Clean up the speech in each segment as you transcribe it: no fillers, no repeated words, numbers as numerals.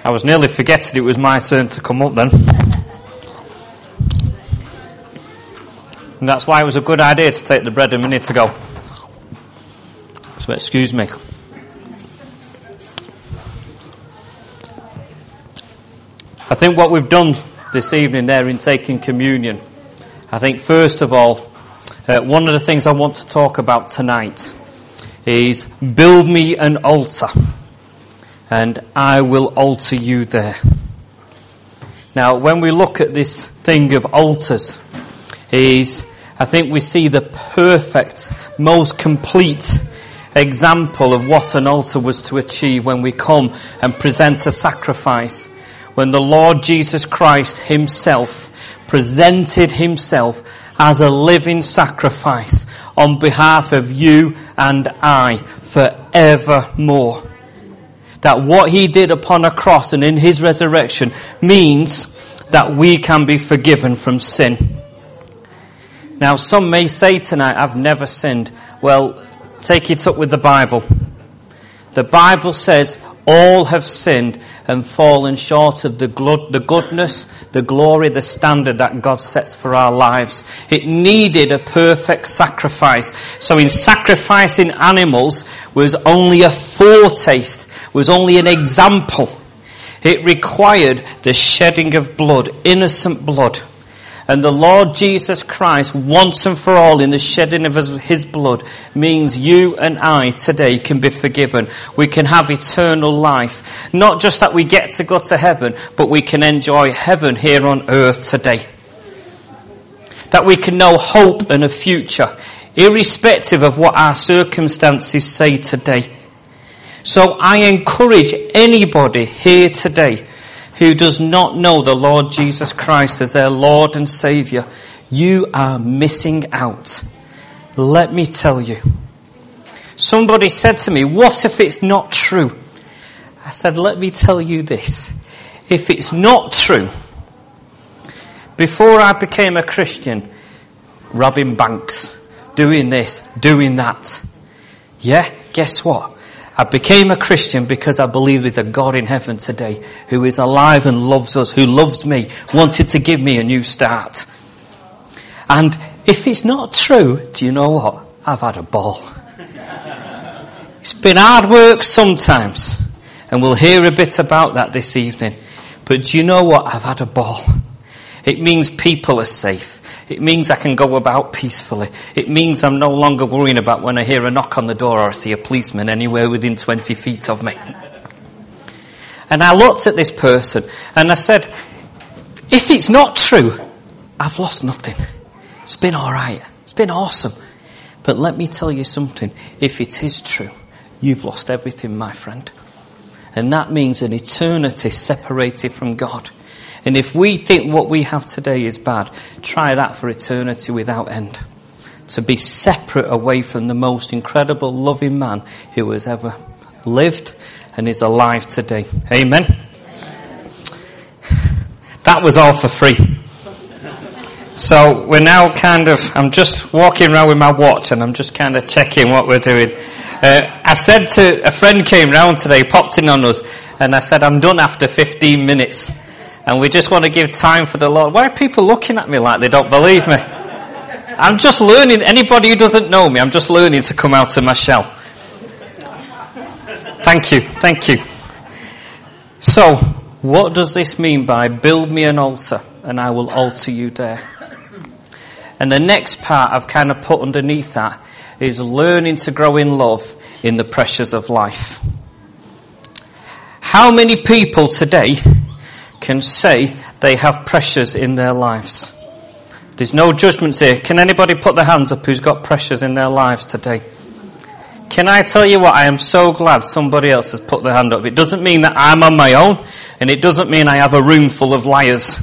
I was nearly forgetting it was my turn to come up then. And that's why it was a good idea to take the bread a minute ago. So excuse me. I think what we've done this evening there in taking communion, I think first of all, one of the things I want to talk about tonight is build me an altar and I will altar you there. Now, when we look at this thing of altars, I think we see the perfect, most complete example of what an altar was to achieve when we come and present a sacrifice. When the Lord Jesus Christ himself presented himself as a living sacrifice on behalf of you and I forevermore. That what he did upon a cross and in his resurrection means that we can be forgiven from sin. Now, some may say tonight, I've never sinned. Well, take it up with the Bible. The Bible says all have sinned and fallen short of the goodness, the glory, the standard that God sets for our lives. It needed a perfect sacrifice. So in sacrificing animals was only a foretaste, was only an example. It required the shedding of blood, innocent blood. And the Lord Jesus Christ, once and for all, in the shedding of his blood, means you and I today can be forgiven. We can have eternal life. Not just that we get to go to heaven, but we can enjoy heaven here on earth today. That we can know hope and a future, irrespective of what our circumstances say today. So I encourage anybody here today who does not know the Lord Jesus Christ as their Lord and Saviour, you are missing out. Let me tell you. Somebody said to me, what if it's not true? I said, let me tell you this. If it's not true, before I became a Christian, robbing banks, doing this, doing that. Yeah, guess what? I became a Christian because I believe there's a God in heaven today who is alive and loves us, who loves me, wanted to give me a new start. And if it's not true, do you know what? I've had a ball. It's been hard work sometimes, and we'll hear a bit about that this evening. But do you know what? I've had a ball. It means people are safe. It means I can go about peacefully. It means I'm no longer worrying about when I hear a knock on the door or I see a policeman anywhere within 20 feet of me. And I looked at this person and I said, if it's not true, I've lost nothing. It's been all right. It's been awesome. But let me tell you something. If it is true, you've lost everything, my friend. And that means an eternity separated from God. And if we think what we have today is bad, try that for eternity without end. To be separate away from the most incredible, loving man who has ever lived and is alive today. Amen? That was all for free. So we're now I'm just walking around with my watch and I'm just kind of checking what we're doing. I said to a friend came round today, popped in on us, and I said, I'm done after 15 minutes. And we just want to give time for the Lord. Why are people looking at me like they don't believe me? I'm just learning. Anybody who doesn't know me, I'm just learning to come out of my shell. Thank you. So, what does this mean by build me an altar and I will altar you there? And the next part I've kind of put underneath that is learning to grow in love in the pressures of life. How many people today can say they have pressures in their lives? There's no judgments here. Can anybody put their hands up who's got pressures in their lives today? Can I tell you what? I am so glad somebody else has put their hand up. It doesn't mean that I'm on my own, and it doesn't mean I have a room full of liars.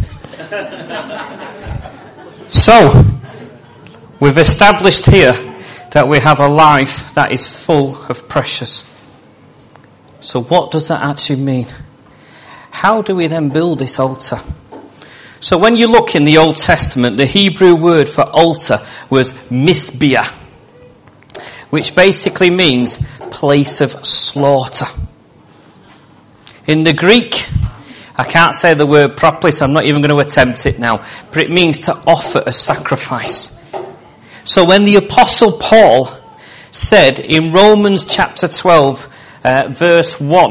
So, we've established here that we have a life that is full of pressures. So what does that actually mean? How do we then build this altar? So when you look in the Old Testament, the Hebrew word for altar was misbea, which basically means place of slaughter. In the Greek, I can't say the word properly, so I'm not even going to attempt it now. But it means to offer a sacrifice. So when the Apostle Paul said in Romans chapter 12, verse 1,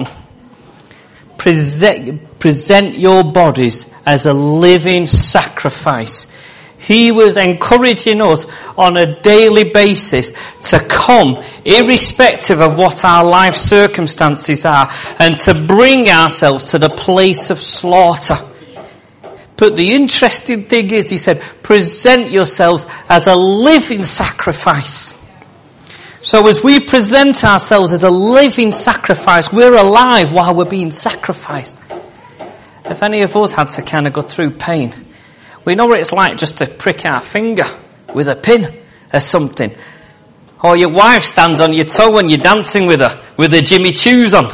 present your bodies as a living sacrifice. He was encouraging us on a daily basis to come, irrespective of what our life circumstances are, and to bring ourselves to the place of slaughter. But the interesting thing is, he said, present yourselves as a living sacrifice. So as we present ourselves as a living sacrifice, we're alive while we're being sacrificed. If any of us had to kind of go through pain, we know what it's like just to prick our finger with a pin or something. Or your wife stands on your toe when you're dancing with her Jimmy Choos on.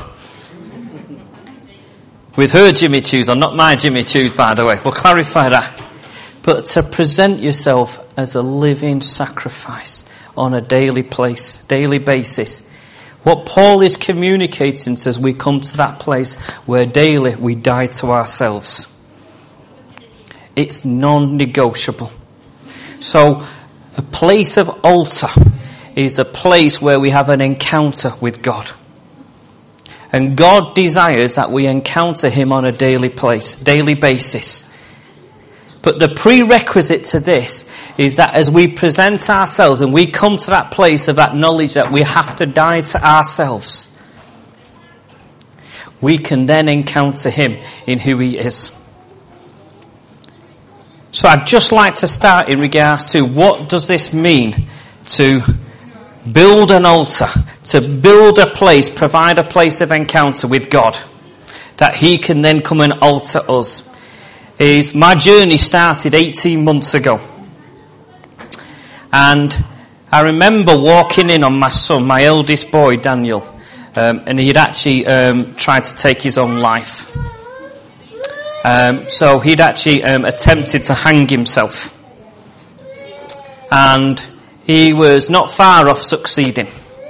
With her Jimmy Choos on, not my Jimmy Choos, by the way. We'll clarify that. But to present yourself as a living sacrifice on a daily basis. What Paul is communicating as we come to that place where daily we die to ourselves. It's non-negotiable. So a place of altar is a place where we have an encounter with God. And God desires that we encounter him on a daily basis. But the prerequisite to this is that as we present ourselves and we come to that place of that knowledge that we have to die to ourselves, we can then encounter him in who he is. So I'd just like to start in regards to what does this mean to build an altar, to build a place, provide a place of encounter with God, that he can then come and alter us. My journey started 18 months ago. And I remember walking in on my son, my eldest boy, Daniel, and he'd actually tried to take his own life. So he'd actually attempted to hang himself. And he was not far off succeeding.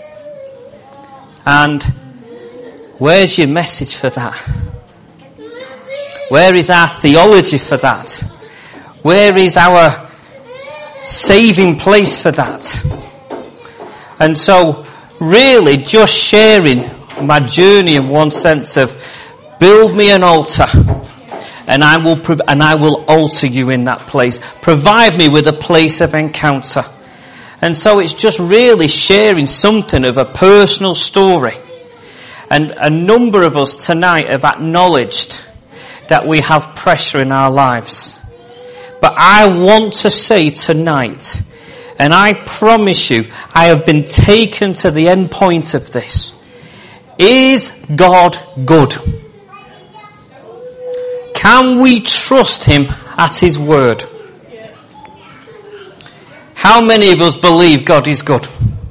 And where's your message for that? Where is our theology for that? Where is our saving place for that? And so, really just sharing my journey in one sense of build me an altar and I will alter you in that place. Provide me with a place of encounter. And so it's just really sharing something of a personal story. And a number of us tonight have acknowledged that we have pressure in our lives. But I want to say tonight, and I promise you, I have been taken to the end point of this. Is God good? Can we trust him at his word? How many of us believe God is good?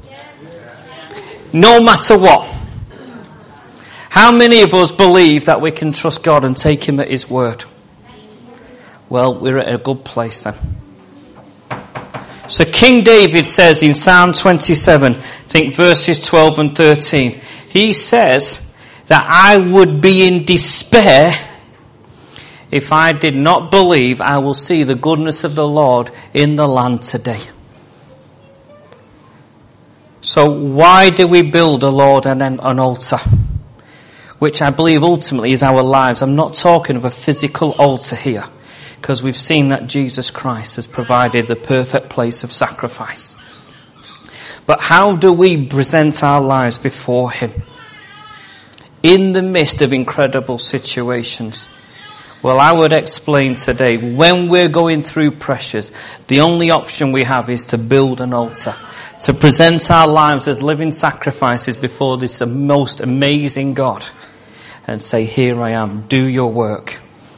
No matter what. How many of us believe that we can trust God and take him at his word? Well, we're at a good place then. So King David says in Psalm 27, I think verses 12 and 13, he says that I would be in despair if I did not believe I will see the goodness of the Lord in the land today. So why do we build a Lord and an altar? Which I believe ultimately is our lives. I'm not talking of a physical altar here, because we've seen that Jesus Christ has provided the perfect place of sacrifice. But how do we present our lives before him in the midst of incredible situations? Well, I would explain today, when we're going through pressures, the only option we have is to build an altar, to present our lives as living sacrifices before this most amazing God and say, here I am, do your work.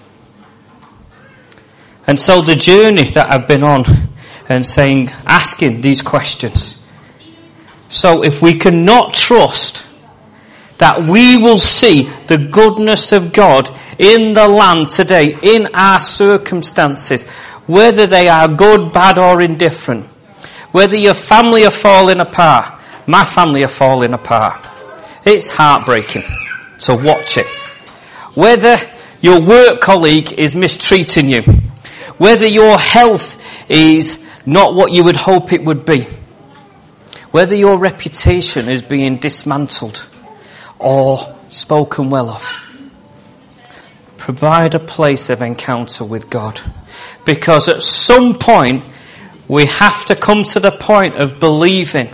And so the journey that I've been on and asking these questions. So if we cannot trust that we will see the goodness of God in the land today, in our circumstances, whether they are good, bad or indifferent, whether your family are falling apart, my family are falling apart. It's heartbreaking to watch it. Whether your work colleague is mistreating you, whether your health is not what you would hope it would be, whether your reputation is being dismantled or spoken well of, provide a place of encounter with God. Because at some point, we have to come to the point of believing,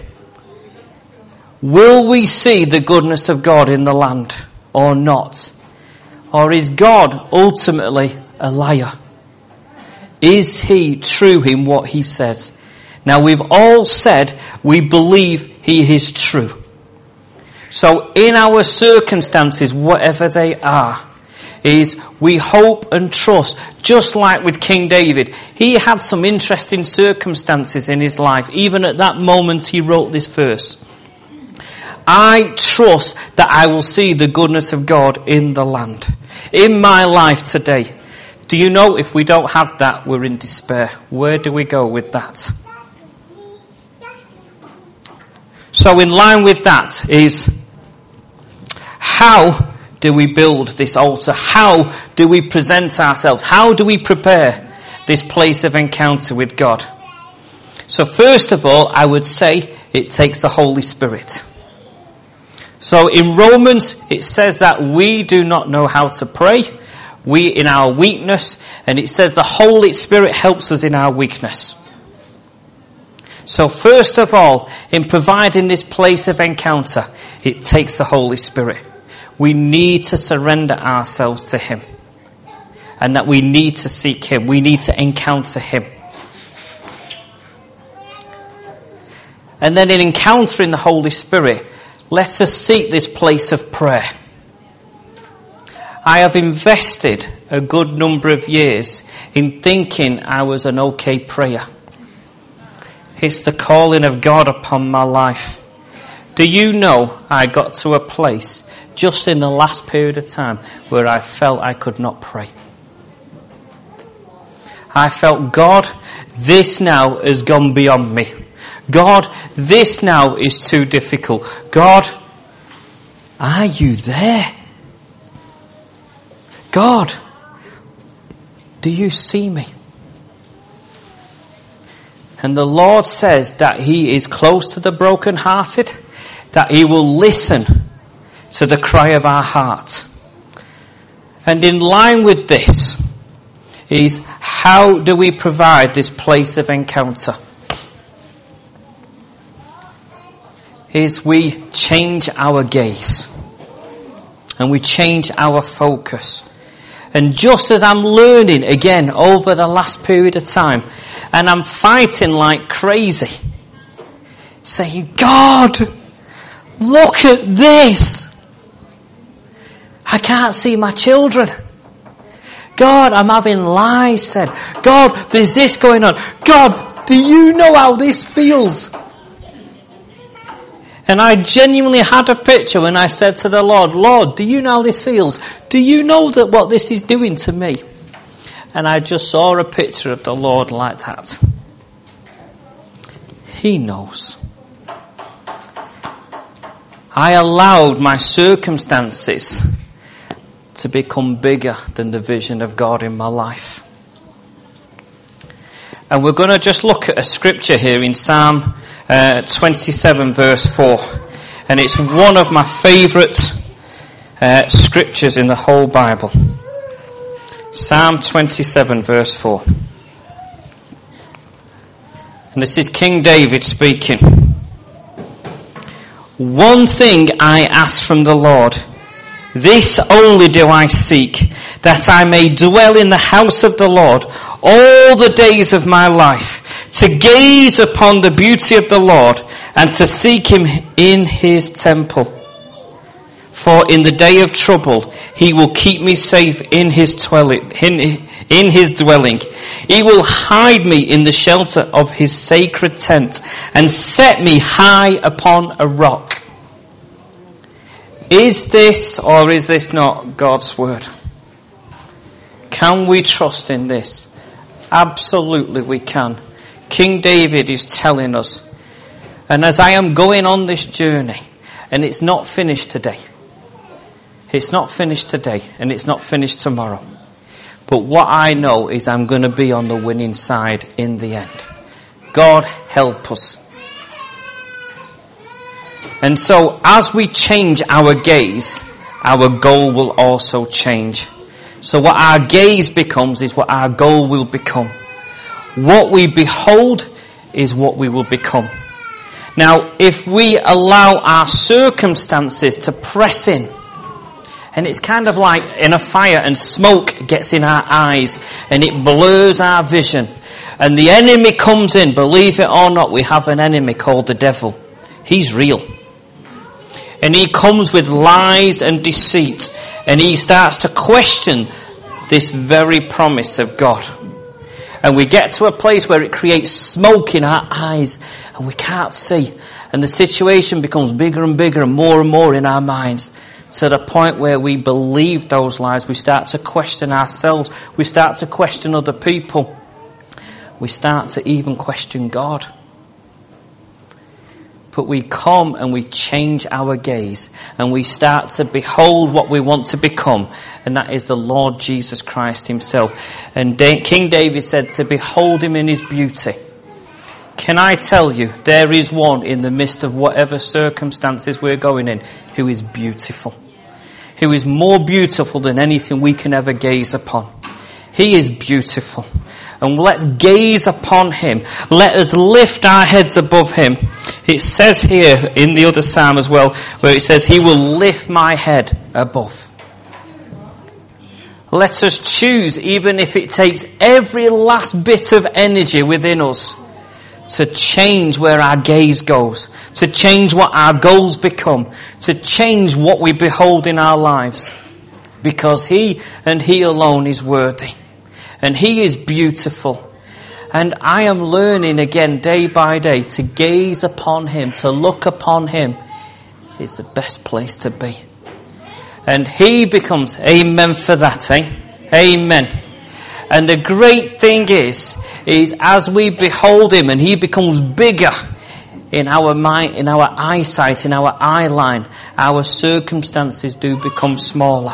will we see the goodness of God in the land or not? Or is God ultimately a liar? Is he true in what he says? Now, we've all said we believe he is true. So in our circumstances, whatever they are, is we hope and trust, just like with King David. He had some interesting circumstances in his life, even at that moment he wrote this verse. I trust that I will see the goodness of God in the land, in my life today. Do you know, if we don't have that, we're in despair. Where do we go with that? So in line with that is, how do we build this altar? How do we present ourselves? How do we prepare this place of encounter with God? So first of all, I would say it takes the Holy Spirit. So in Romans, it says that we do not know how to pray. We in our weakness, and it says the Holy Spirit helps us in our weakness. So first of all, in providing this place of encounter, it takes the Holy Spirit. We need to surrender ourselves to him. And that we need to seek him. We need to encounter him. And then in encountering the Holy Spirit, let us seek this place of prayer. I have invested a good number of years in thinking I was an okay prayer. It's the calling of God upon my life. Do you know I got to a place just in the last period of time where I felt I could not pray? I felt, God, this now has gone beyond me. God, this now is too difficult. God, are you there? God, do you see me? And the Lord says that he is close to the brokenhearted, that he will listen to the cry of our heart. And in line with this is, how do we provide this place of encounter? Is we change our gaze and we change our focus. And just as I'm learning again over the last period of time, and I'm fighting like crazy, saying, God, look at this. I can't see my children. God, I'm having lies said. God, there's this going on. God, do you know how this feels? And I genuinely had a picture when I said to the Lord, Lord, do you know how this feels? Do you know that what this is doing to me? And I just saw a picture of the Lord like that. He knows. I allowed my circumstances to become bigger than the vision of God in my life. And we're going to just look at a scripture here in Psalm 27 verse 4. And it's one of my favourite scriptures in the whole Bible. Psalm 27 verse 4. And this is King David speaking. One thing I ask from the Lord, this only do I seek, that I may dwell in the house of the Lord all the days of my life, to gaze upon the beauty of the Lord and to seek him in his temple. For in the day of trouble, he will keep me safe in his dwelling. He will hide me in the shelter of his sacred tent and set me high upon a rock. Is this or is this not God's word? Can we trust in this? Absolutely we can. King David is telling us. And as I am going on this journey, and it's not finished today, It's not finished today, and it's not finished tomorrow. But what I know is I'm going to be on the winning side in the end. God help us. And so as we change our gaze, our goal will also change. So what our gaze becomes is what our goal will become. What we behold is what we will become. Now, if we allow our circumstances to press in, and it's kind of like in a fire and smoke gets in our eyes and it blurs our vision, and the enemy comes in, believe it or not, we have an enemy called the devil. He's real. And he comes with lies and deceit, and he starts to question this very promise of God. And we get to a place where it creates smoke in our eyes and we can't see. And the situation becomes bigger and bigger and more in our minds, to the point where we believe those lies. We start to question ourselves. We start to question other people. We start to even question God. But we come and we change our gaze and we start to behold what we want to become, and that is the Lord Jesus Christ himself. And King David said to behold him in his beauty. Can I tell you, there is one in the midst of whatever circumstances we're going in who is beautiful. Who is more beautiful than anything we can ever gaze upon. He is beautiful. And let's gaze upon him. Let us lift our heads above him. It says here in the other psalm as well, where it says, he will lift my head above. Let us choose, even if it takes every last bit of energy within us, to change where our gaze goes, to change what our goals become, to change what we behold in our lives. Because he and he alone is worthy. And he is beautiful. And I am learning again day by day to gaze upon him, to look upon him. It's the best place to be. And he becomes, amen for that, eh? Amen. And the great thing is as we behold him and he becomes bigger in our mind, in our eyesight, in our eye line, our circumstances do become smaller.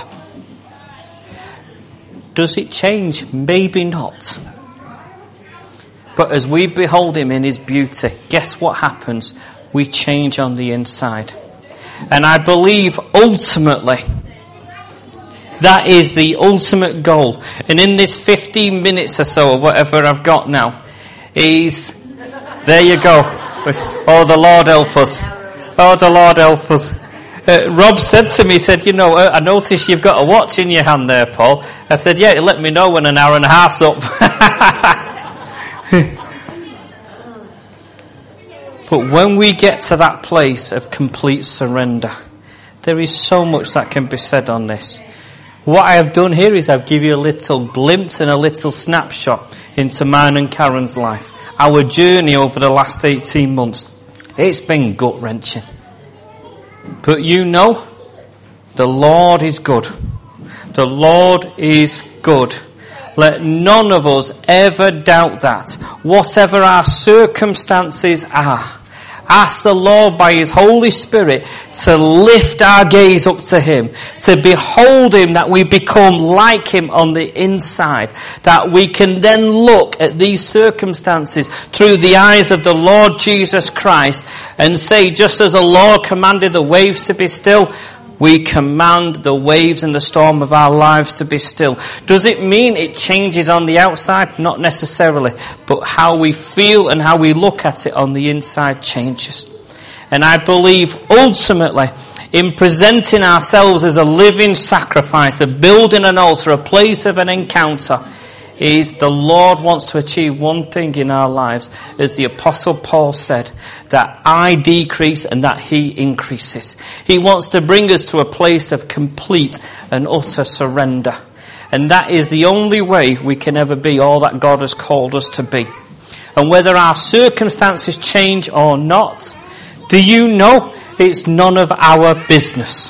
Does it change? Maybe not. But as we behold him in his beauty, guess what happens? We change on the inside. And I believe ultimately that is the ultimate goal. And in this 15 minutes or so, or whatever I've got now, is, there you go. Oh, the Lord help us. Oh, the Lord help us. Rob said to me, he said, I noticed you've got a watch in your hand there, Paul. I said, yeah, let me know when an hour and a half's up. But when we get to that place of complete surrender, there is so much that can be said on this. What I have done here is I've given you a little glimpse and a little snapshot into mine and Karen's life. Our journey over the last 18 months. It's been gut-wrenching. But the Lord is good. The Lord is good. Let none of us ever doubt that. Whatever our circumstances are, ask the Lord by his Holy Spirit to lift our gaze up to him, to behold him, that we become like him on the inside, that we can then look at these circumstances through the eyes of the Lord Jesus Christ and say, just as the Lord commanded the waves to be still, we command the waves and the storm of our lives to be still. Does it mean it changes on the outside? Not necessarily. But how we feel and how we look at it on the inside changes. And I believe ultimately in presenting ourselves as a living sacrifice, of building an altar, a place of an encounter, is the Lord wants to achieve one thing in our lives, as the Apostle Paul said, that I decrease and that he increases. He wants to bring us to a place of complete and utter surrender. And that is the only way we can ever be all that God has called us to be. And whether our circumstances change or not, do you know it's none of our business?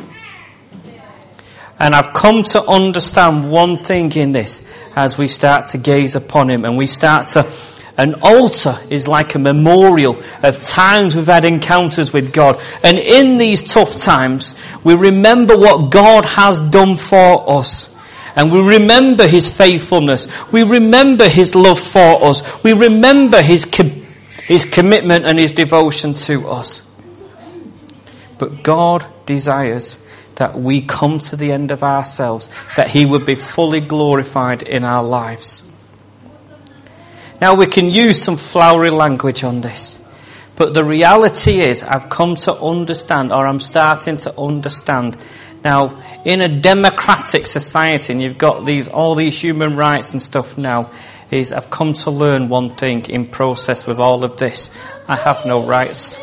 And I've come to understand one thing in this, as we start to gaze upon him and we start to An altar is like a memorial of times we've had encounters with God. And in these tough times, we remember what God has done for us. And we remember His faithfulness. We remember His love for us. We remember His commitment and His devotion to us. But God desires that we come to the end of ourselves, that He would be fully glorified in our lives. Now we can use some flowery language on this, but the reality is I've come to understand, or I'm starting to understand. Now, in a democratic society, and you've got all these human rights and stuff now, is I've come to learn one thing in process with all of this. I have no rights.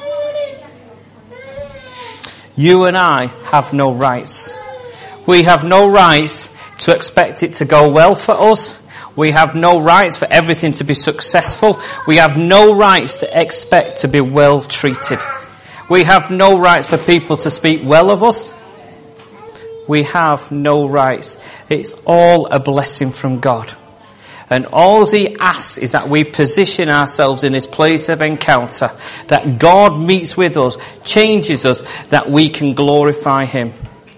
You and I have no rights. We have no rights to expect it to go well for us. We have no rights for everything to be successful. We have no rights to expect to be well treated. We have no rights for people to speak well of us. We have no rights. It's all a blessing from God. And all He asks is that we position ourselves in this place of encounter, that God meets with us, changes us, that we can glorify Him.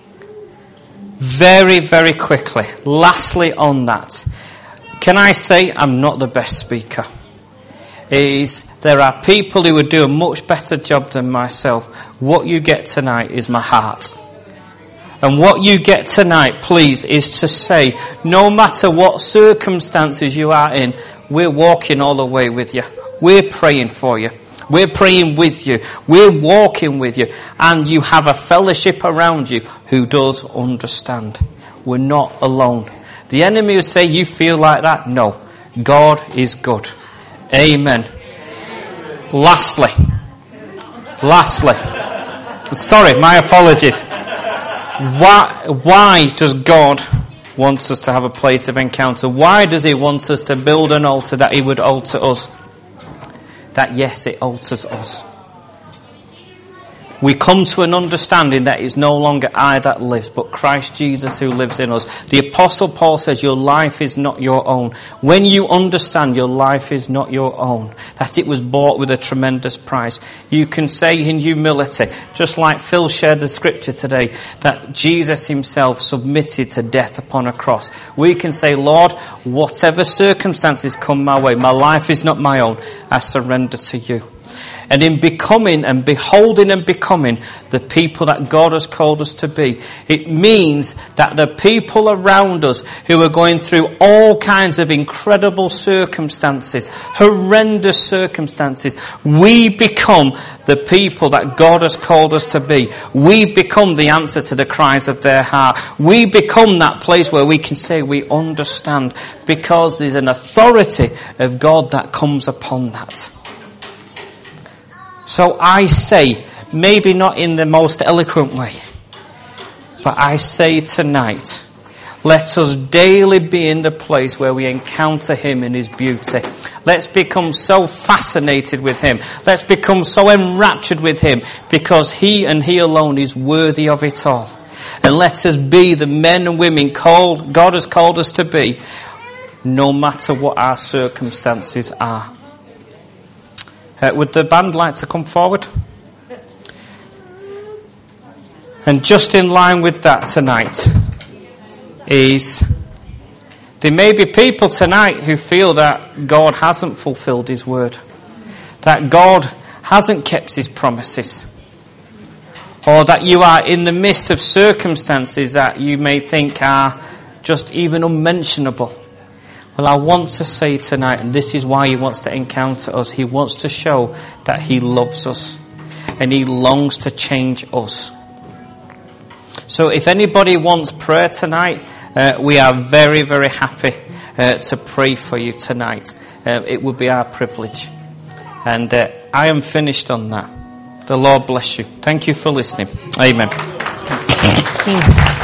Very, very quickly, lastly on that, can I say I'm not the best speaker? There are people who would do a much better job than myself. What you get tonight is my heart. And what you get tonight, please, is to say, no matter what circumstances you are in, we're walking all the way with you. We're praying for you. We're praying with you. We're walking with you. And you have a fellowship around you who does understand. We're not alone. The enemy will say, you feel like that? No. God is good. Amen. Lastly. Sorry, my apologies. Why does God want us to have a place of encounter? Why does He want us to build an altar that He would alter us? That yes, it alters us. We come to an understanding that it's no longer I that lives, but Christ Jesus who lives in us. The Apostle Paul says your life is not your own. When you understand your life is not your own, that it was bought with a tremendous price, you can say in humility, just like Phil shared the scripture today, that Jesus Himself submitted to death upon a cross. We can say, Lord, whatever circumstances come my way, my life is not my own. I surrender to You. And in becoming and beholding and becoming the people that God has called us to be, it means that the people around us who are going through all kinds of incredible circumstances, horrendous circumstances, we become the people that God has called us to be. We become the answer to the cries of their heart. We become that place where we can say we understand, because there's an authority of God that comes upon that. So I say, maybe not in the most eloquent way, but I say tonight, let us daily be in the place where we encounter Him in His beauty. Let's become so fascinated with Him. Let's become so enraptured with Him, because He and He alone is worthy of it all. And let us be the men and women God has called us to be, no matter what our circumstances are. Would the band like to come forward? And just in line with that tonight is, there may be people tonight who feel that God hasn't fulfilled His word, that God hasn't kept His promises, or that you are in the midst of circumstances that you may think are just even unmentionable. Well, I want to say tonight, and this is why He wants to encounter us, He wants to show that He loves us and He longs to change us. So if anybody wants prayer tonight, we are very, very happy to pray for you tonight. It would be our privilege. And I am finished on that. The Lord bless you. Thank you for listening. Amen.